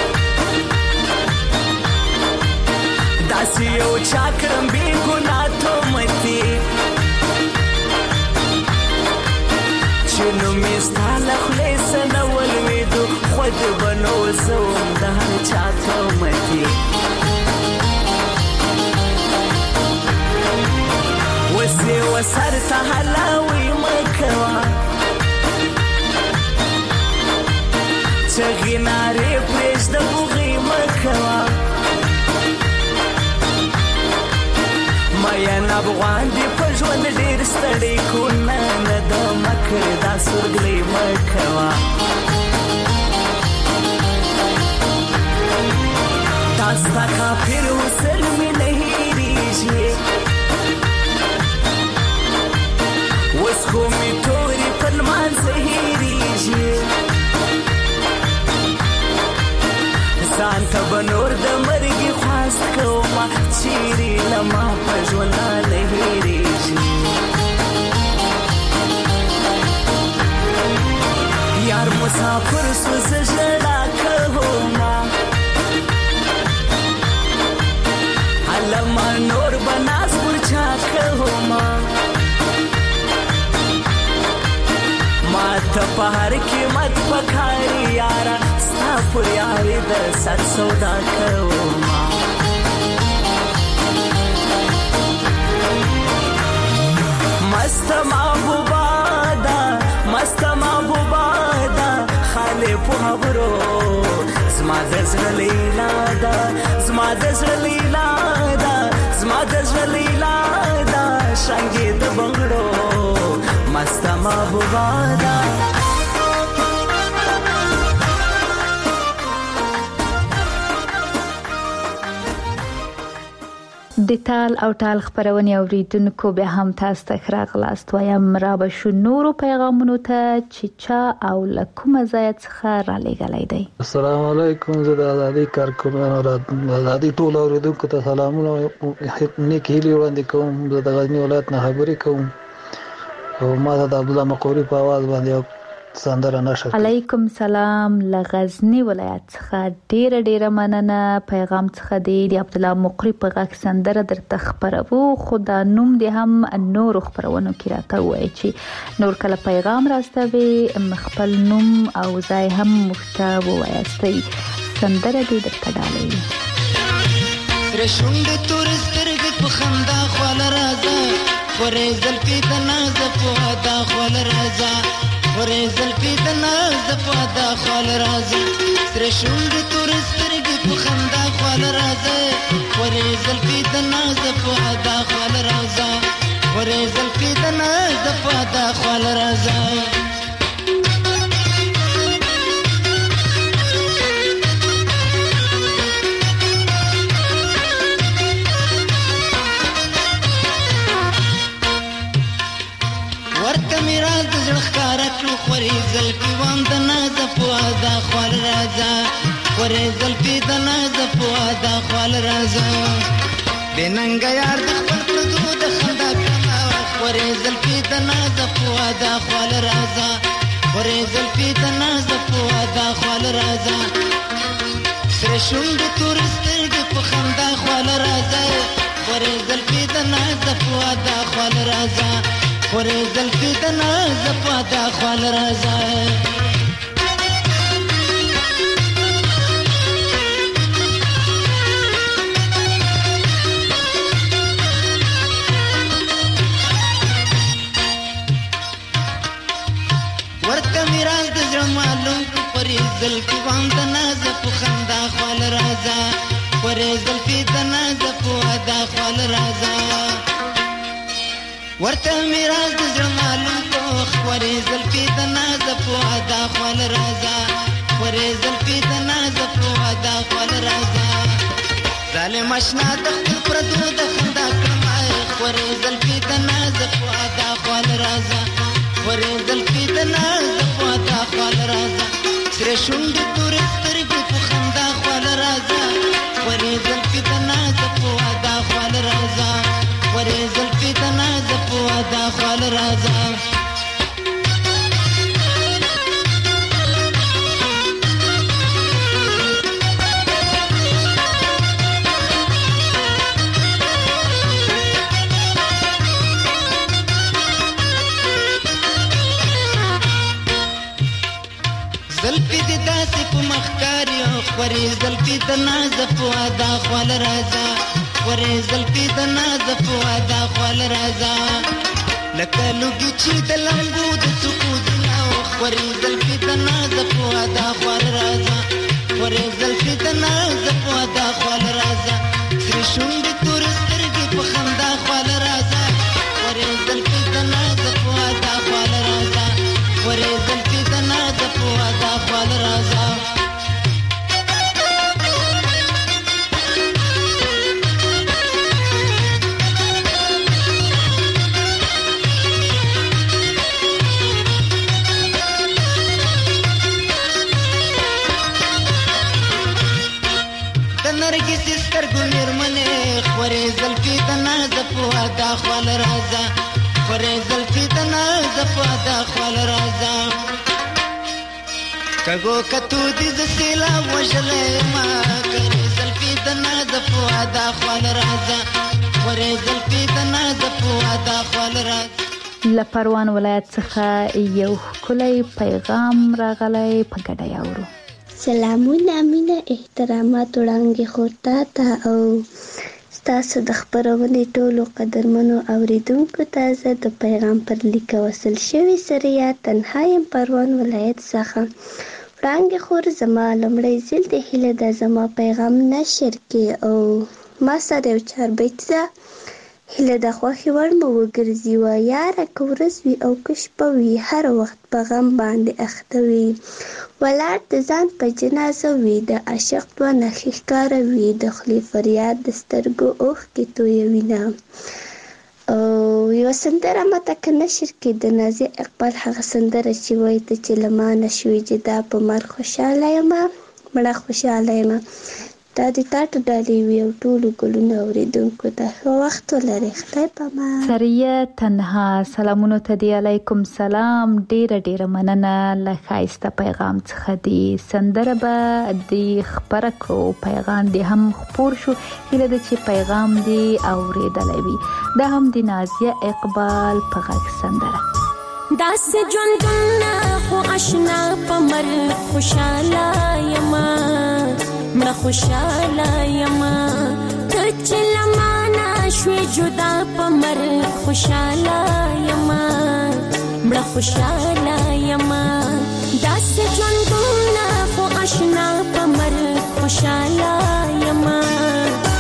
داسې یو چا کړم بې ګناه تومتې چې نومې ستا له خولې څه نه ولوېدو خود به نو زه وم د هر چا تومتې اوس یې وسر ته هلاوی مه کوه چغې نارې پرېږده بوغې مه کوه مین افغان دې په ژوند ډېر ستړی کو نه نه د مکر دا سورګلې مه کوه دا ستا کافر حسن مې نه هېرېږي اوس خو مې تورې په لمانځه هېرېږي ځان ته به نور د مرګي خواست کومه چیرې له ما په ژونده نه هېرېږي یار مسافر سو زه ژړا کومه هلمه نور به ناز پر چا کومه ما ته په هر قیمت پکاري یاره ستا پر یارې د سر سودا کومه مست محبوبه ده مست محبوبه ده خاله په خبرو زما د زړه لیلا ده زما د زړه لیلا ده زما د زړه لیلا ده شانګې د بنګړو مست محبوبه ده د تال او ټال خبرونه اوریدونکو به هم تاسو ته راغلاست وایم را به شو نورو پیغامونو ته چې چا او لکوم ځای څخه را لګلای دی. السلام علیکم زه د ازادي کارکونانو را ازادي ټول اوریدونکو ته سلامونه نیک هیلې وړاندې کوم. زه د غزنی ولایت نه خبرې کوم او ما د عبد الله مقوري په आवाज باندې سندره نشه. علیکم سلام لغزنی ولایت څخه ډیره مننه. پیغام څخه دی عبد الله مقری په غږ سندره درته خبرو خدا نوم دې هم نور خبرونه کې راته وایي چې نور کله پیغام راستوي خپل نوم او ځای هم مختاب وایستي سندره دې درته ډالۍ. رشوند تور سترګ په خندا خپل راځه ورې زلفې د ناز په ادا خپل راځه ورې زلفې د ناز په ادا خپل راځه رشوند تور سترګ په خندا خپل راځه خورې زلفې د ناز په ادا خال راځه خورې زلفې د ناز په ادا خال راځه ورته میرا د زړه ښکارا کړو خورې زلفې وام د ناز په ادا خال راځه خورې زلفې د ناز په ادا خال راځه بې ننګه یار د خپل پردو د خندا کړمه خورې زلفې د ناز په ادا خال راځه خورې زلفې د ناز په ادا خال راځه سره شونډې تورې سترګې په خندا خال راځه خورې زلفې د ناز په ادا خال راځه خورې زلفې د ناز په ادا خال راځه ورته میراث د زړه معلوم پرې زلفې وام د ناز په خندا خال راځه خورې زلفې د ناز په ادا خال راځه ورته میراث د زړه معلوم خورې زلفې د ناز په ادا خال راځه خورې زلفې د ناز په ادا خال راځه ظالم اشنا د خپل پردو د خندا کړمه خورې زلفې د ناز په ادا خال راځه خورې زلفې د ناز په ادا خال راځه سره شونډې تورې سترګې په خندا خال راځه خورې زلفې د ناز په ادا خال راځه خورې زلفې د ناز په ادا خال راځه زلفې دې داسې په مخ کاري خورې زلفې د ناز په ادا خال راځه خورې زلفې د ناز په ادا خال راځه لکه لوګي چې د لمبو د څوکو دینه خورې زلفې د ناز په ادا خال راځه خورې زلفې د ناز په ادا خال راځه سرې شونډې تورې سترګې په خندا خال راځه خورې زلفې د ناز په ادا خال راځه خورې زلفې د ناز په ادا خال راځه نرګس سترګو میرمنې خورې زلفې د ناز په ادا خال راځه خورې زلفې د ناز په ادا خال راځه کګو کتو دې ز سیلا وژلې ما خورې زلفې د ناز په ادا خال راځه خورې زلفې د ناز په ادا خال راځه له پروان ولایت څخه یو ښکلی پیغام راغلی په ګډه اورو سلامونه مینه احترامات وړاندې خورتا ته او ستاسو د خپرونې ټولو قدرمنو اوریدونکو ته زه د پیغام پر لیک وصل شوي سریه تنها یم پروان ولایت څخه وړاندې خور زما لومړی ځل د هیله ده زما پیغام نشر کړي او ما سره یو چاربیت ده هیله د خوښې وړ مو وګرځي وه یاره که ورځ وي او که شپه وي هر وخت په غم باندې اخته وي ولاړ د ځان په جنازه وي د عاشق دوه نښې ښکاره وي د خولې فریاد د سترګو اوښکې تویوینه او یوه سندره ماته که نشر کړي د نازیه اقبال هغه سندره چې وایي ته چې له ما نه شوې جدا په مرګ خوشحاله یمه مړه خوشحاله یمه دا د تاټو ډالۍ وي او ټولو ګلونه اوریدونکو ته ښه وخت ولرئ خدای پامان سریه تنها سلامونو ته دی علیکم سلام ډیره ډیره مننه له ښایسته پیغام څخه دی سندره به دی خپره کړو پیغام دی هم خپور شو هیله ده چې پیغام دی اوریدلی وي دا هم د نازیه اقبال په غږ سندره داسې ژوندونه خو اشنا په مرګ خوشحاله یمه مړه خوشحاله یمه ته چې له ما نه شوې جدا په مرګ خوشحاله یمه مړه خوشحاله یمه داسې ژوندونه خو اشنا په مرګ خوشحاله یمه مړه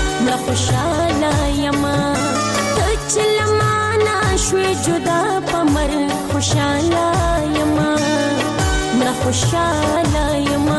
خوشاله یما ته چې لمانه شوې جدا په مرګ خوشاله یما مړه خوشاله یما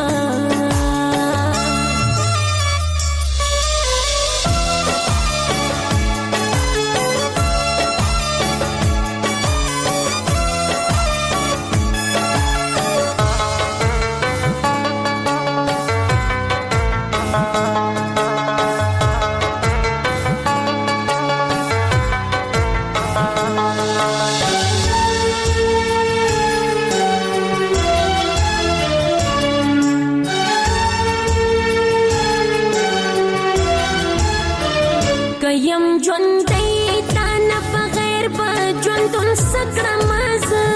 یم ژوندۍ تا نه بغیر به ژوندون څه کړمه زه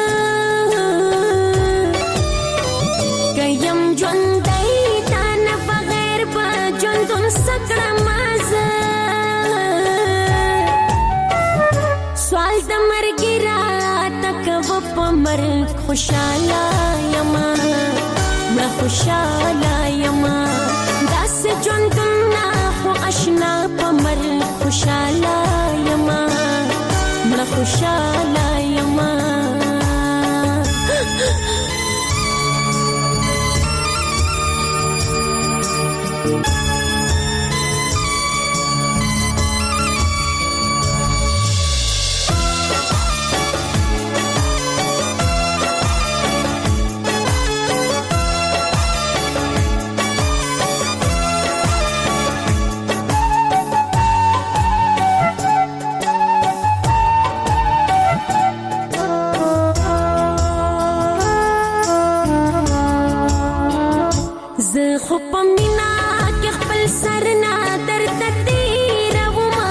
که یم ژوندۍ تا نه بغیر به ژوندون څه کړمه زه سوال د مرګي راته کوه په مرګ خوشاله یما مړه خوشاله یما داسې ژوندونه خو اشنا په مرګ خوشاله یما مړه خوشاله یما خو په مینا کې خپل سر نه درته تېرومه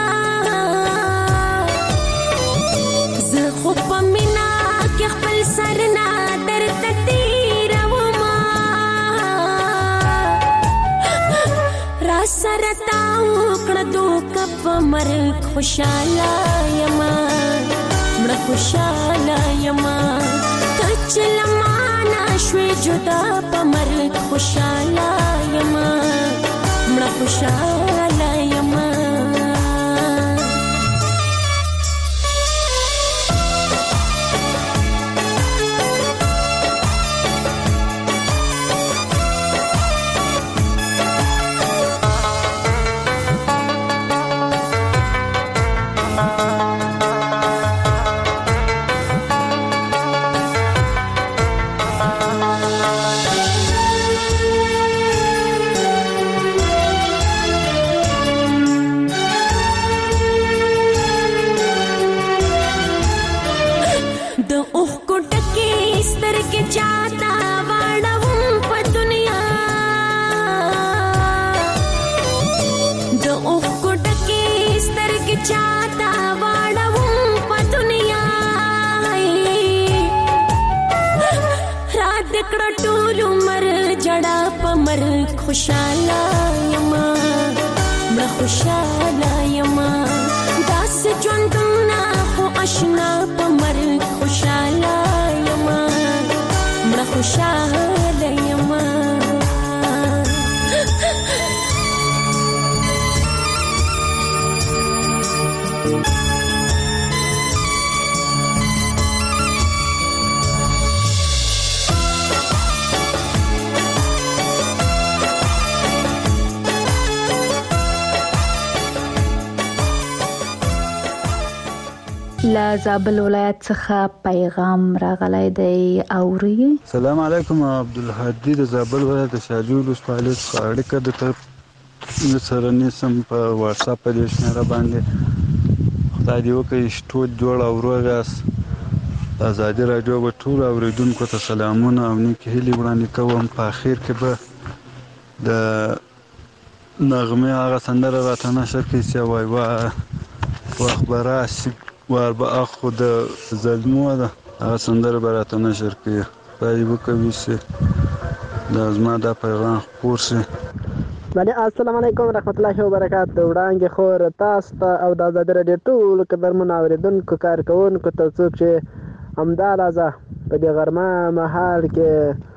زه خو په مینا کې خپل سر نه درته تېرومه را سره تا وکړه دوکه په مرګ خوشاله یما مړه خوشاله یما ته چې لمانه شوې جدا په مرګ خوشاله یما مړه خوشاله یما چاہتا واړوم په دنیا د اوښکو ډکې سترګې چاہتا واړوم په دنیا رات کړه ټول عمر جړه په مرګ خوشاله یما مړه خوشاله یما داسې ژوندونه خو اشنا په مرګ خوشاله یما مړه خوشاله یما له زابل ولایت څخه پیغام راغلی دی اوري. سلام علیکم عبدالهادي د زابل ولایت د شاجوی ولسوالۍ څخه اړیکه د سره نیسم په واتس اپ په دې شمېره باندې. خدای دې وکړي ټول جوړ او روغ یاست. د ازادي راډیو به ټولو اورېدونکو ته سلامونه او نیکې هیلې وړاندې کوم. په اخر کې به د نغمې هغه سندره راته نشر کړي چې وایي وخت به راشي وار به اخو د ظلمو ده هغه سندره به راته نشر کړي. خدای وکړي چې دا زما دا پیغام خپور شي. السلام علیکم ورحمت الله وبرکاته. وړاندې خور تاسو ته او د ازادي راډیو ټولو قدرمنو اورېدونکو کارکوونکو ته څوک چې همدا راځه په دې غرمه مهال کې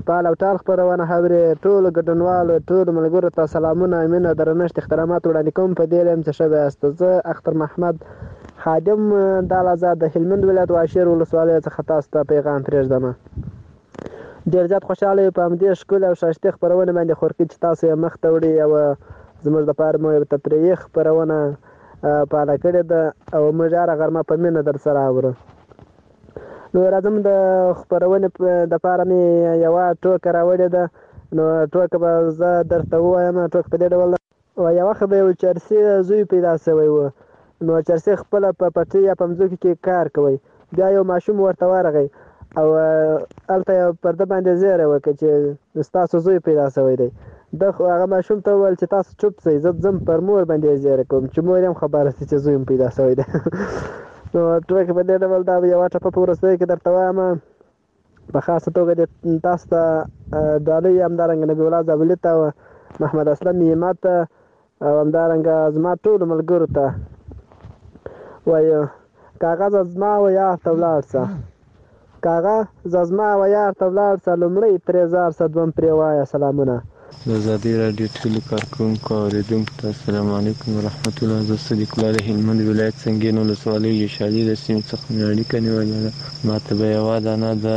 تال او ټال خپرونه خبرې ټولو ګډونوالو ټولو ملګرو ته سلامونه مینه درنښت احترامات وړاندې کوم په دې لیم چې ښه یاست. زه اختر محمد خادم د آزاد د هلمند ولایت واشیر ولسوالۍ څخه تاسو ته پیغام پرېږدم. ډېر زیات خوشحاله یم په همدې ښکلې او ښایستې خپرونې باندې خورکي چې تاسو یې مخ ته وړي او زموږ دپاره مو یو تفریحي خپرونه پاله کړې ده او موږ هره غرمه په مینه در سره اورو. نو راځم د خپرونې دپاره مې یوه ټوکه راوړې ده. نو ټوکه به زه درته ووایم. ټوکه په دې ډول ده. یو وخت به یو چرسي زوی پیدا شوی و. نو چرسي خپله په پټۍ یا په مځکو کې کار کوي. بیا یو ماشوم ورته ورغی او هلته یې پرده باندې زیری وکړه چې ستاسو زوی پیدا شوی دی. هغه ماشوم ته وویل چې تاسو چوپ شئ، زه ځم پر مور باندې زیری کوم چې مور هم خبره شي چې زوی هم پیدا شوی دی. نو ټوکه په دې ډول دا یوه ټپه په وروستیو کې درته وایم. په خاصه توګه دې تاسو ته ډالۍ همدارنګه نبي الله زابلي ته او محمد اسلم میمه ته او همدارنګه زما ټولو ملګرو ته وایو کاغذ زما و یار ته ولاړ شه، کاغذ زما و یار ته ولاړ شه، لومړی ترې ځار شه دویم پرې وایه سلامونه. د ازادي راډیو ټولو کارکوونکو او اورېدونکو ته السلام علیکم ورحمت الله. زه صدیق الله د هلمند ولایت سنګین ولسوالۍ یشالي د سیمې څخه مې اړیکه نیولې ده. ما ته به یوه دانه د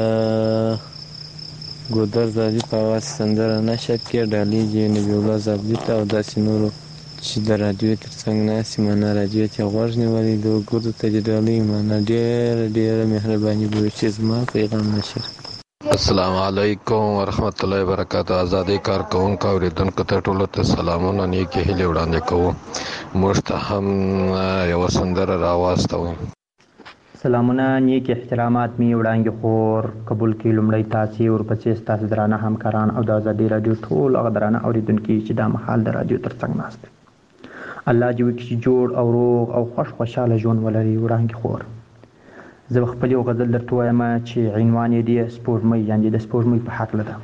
ګودر زادي په اواز سندره نشر کړي ډالۍ دې نبي الله زابلي ته او داسې نورو چې د راډیو تر څنګ ناست مانا راډیو ته غوږ نیولی د وګړو ته دې ډالۍ مانا ډېره مهرباني به وي چې زما پیغام نشر. السلام علیکم ورحمت الله وبرکاته. آزادۍ کارکوونکو او اورېدونکو ته ټولو ته سلامونه نیکې هیلې وړاندې کوو. موږ ته هم یوه سندره راواستوئ. سلامونه نیک احترامات می وړاندې خور قبول کړي. لومړی تاسې ورپسې ستاسو درانه همکاران او د ازادۍ راډیو ټول هغه درانه اورېدونکي چې دا مهال د راډیو تر څنګ ناست دي. الله دې وکړي چې جوړ او روغ او خوشحاله ژوند ولري. وړاندې خور زه خپل یو غزل درته وایم چې عنوان یې دی سپوږمۍ، یعنې د سپوږمۍ په هکله ده.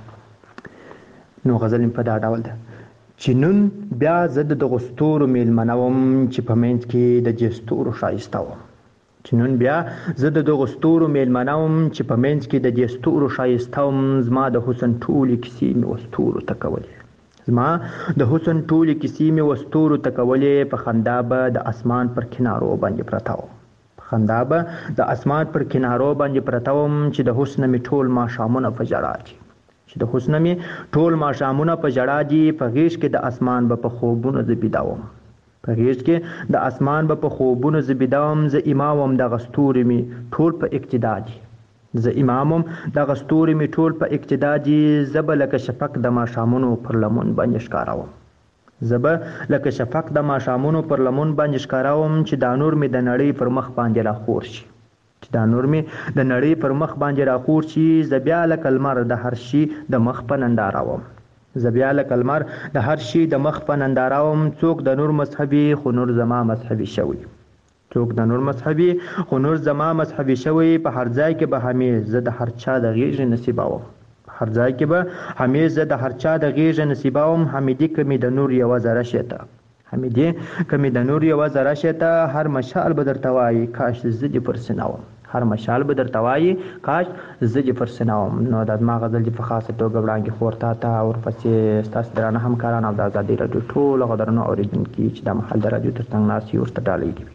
نو غزل مې په دا ډول ده چې نن بیا زه د دغو ستورو میلمنه وم چې په منځ کې د دې ستورو ښایسته وم. چې نن بیا زه د دغو ستورو میلمنه وم چې په منځ کې د دې ستورو ښایسته وم. زما د حسن ټولې کیسې مې وستورو ته کولې، زما د حسن ټولې کیسې مې وستورو ته کولې. په خندا به د اسمان پر کنارو باندې پرته وم، خندا به د اسمان پر کنارو باندې پرته وم. چې د حسن مې ټول ماښامونه په ژړا دي، چې د حسن مې ټول ماښامونه په ژړا دي. په غېږ کې د اسمان به په خوبونو زه بیده وم، په غېږ کې د اسمان به په خوبونو زه بیده وم. زه امام وم دغه ستوري مې ټول په اقتدا دي، زه امام وم دغه ستوري مې ټول په اقتدا دي. زه به لکه شفق د ماښامونو پر لمن باندې ښکاره وم، زه به لکه شفق د ماښامونو پر لمن باندې ښکاره وم. چې دا نور مې د نړۍ پر مخ باندې راخور شي، چې دا نور مې د نړۍ پر مخ باندې راخور شي. زه بیا لکه لمر د هر شي د مخ په ننداره وم، زه بیا لکه لمر د هر شي د مخ په ننداره وم. څوک د نور مذهبي خو نور زما مذهبي شوی، څوک د نور مذهبي خو نور زما مذهبي شوی. په هر ځای کې به همیش زه د هر چا د غېږې نصیبه وم، هر ځای کې به همیش زه د هر چا د غېږې نصیبه وم. حمیدي که مې د نور یوه ذره شته، حمیدي که مې د نور یوه ذره شته. هر مشال به درته وایي کاش زه دې پر سینه وم، هر مشال به درته وایي کاش زه دې پر سینه وم. نو دا زما غزل دې په خاصه توګه وړاندې خور تا ته او ورپسې ستاسو درانه همکاران او د ازادۍ راډیو ټول هغه درنو اورېدونکي چې دا مهال د راډیو تر څنګ ناست یې ورته ډالۍ دي.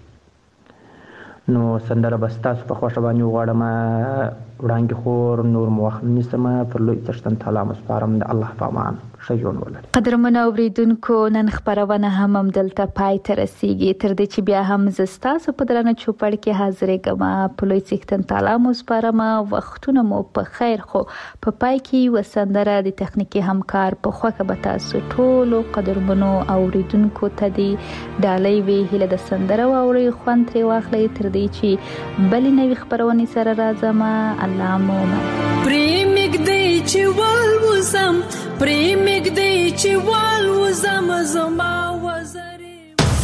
نو سندره به ستاسو په خوښه باندې وغواړم. وړاندې خور نور مو وخت نیسم، پر لوی څښتن تعالی مسپارم. د الله په امان ښه ژوند ولرئ. قدرمنو اورېدونکو نن خپرونه هم همدلته پای ته رسیږي. تر دې چې بیا هم زه ستاسو په درانه چوپړ کې حاضرېږم. په لوی څښتن تعالی مسپارم. وختونه مو په خیر. خو په پای کې یوه سندره د تخنیکي همکار په خوښه به تاسو ټولو قدرمنو اورېدونکو ته دې ډالۍ وي. هیله د سندره واورئ، خوند ترې واخلئ. تر دې چې بلې نوې خپرونې سره راځم. الله مو پریمګ دی چې والوزم، پریمګ دی چې والوزم زما